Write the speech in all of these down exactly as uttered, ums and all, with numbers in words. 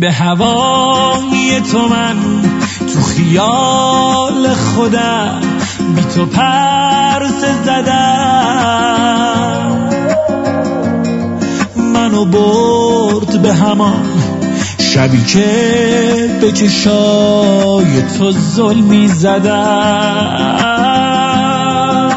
به هوای تو من تو خیال خودم بی تو پرسه زدم، منو برد به همان شبی که به چشای تو ظلمی زدم.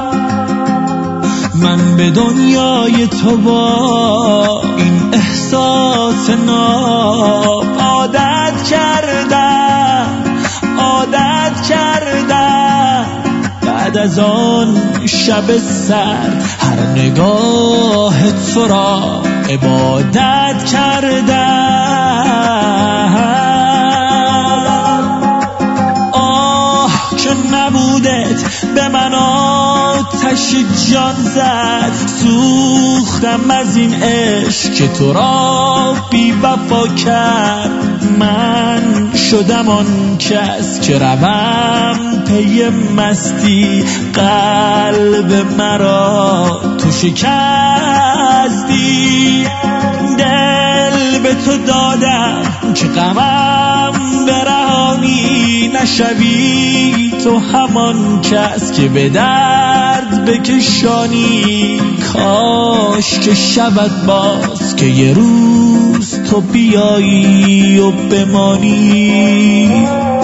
من به دنیای تو با این احساس ناب عادت کردم عادت کردم. بعد از آن شب سر هر نگاه تو را عبادت کردم. آه که نبودت به من آتش جان زد، سوختم از این عشق که تو را بی وفا کرد. من شدم آن کس که روم پی مستی، قلب مرا تو شکستی. دل به تو دادم که غمم برهانی، نشوی تو همان کس که به درد بکشانی. کاش که شود باز که یه روز تو بیایی و بمانی.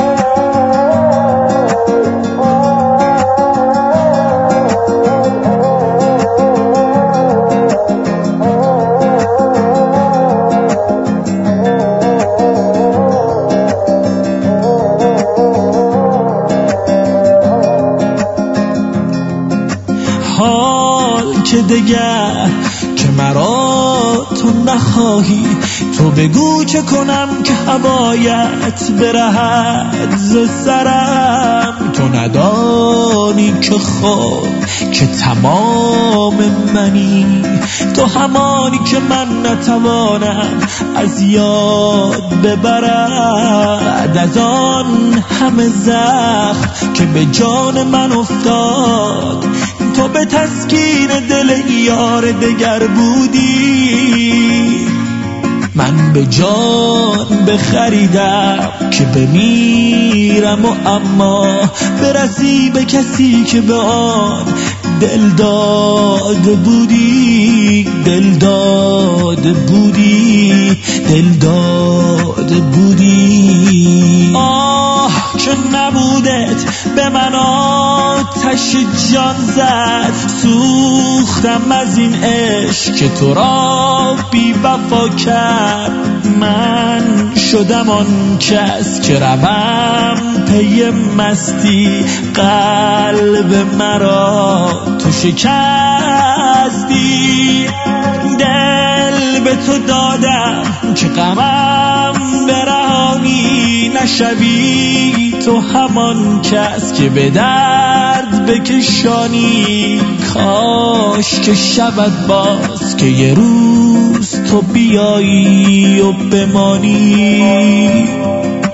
حال که دگر که مرا تو نخواهی، تو بگو چه کنم که هوایت برهد ز سرم. تو ندانی که خود که تمام منی، تو همانی که من نتوانم از یاد ببرم. بعد از آن همه زخم که به جان من افتاد، تو به تسکین دل یار دگر بودی. من به جان بخریدم که بمیرم و اما برسی به کسی که به آن دل داده بودی. دل داده بودی دل داده بودی. آه که نبودت به من آتش جان زد، سوختم از این عشق که تو را بی وفا کرد. من شدم آن کس که روم پی مستی، قلب مرا تو شکستی. دل به تو دادم که غمم برهانی، نشوی تو همان کس که به درد بکشانی. کاش که شود باز که یه روز تو بیایی و بمانی.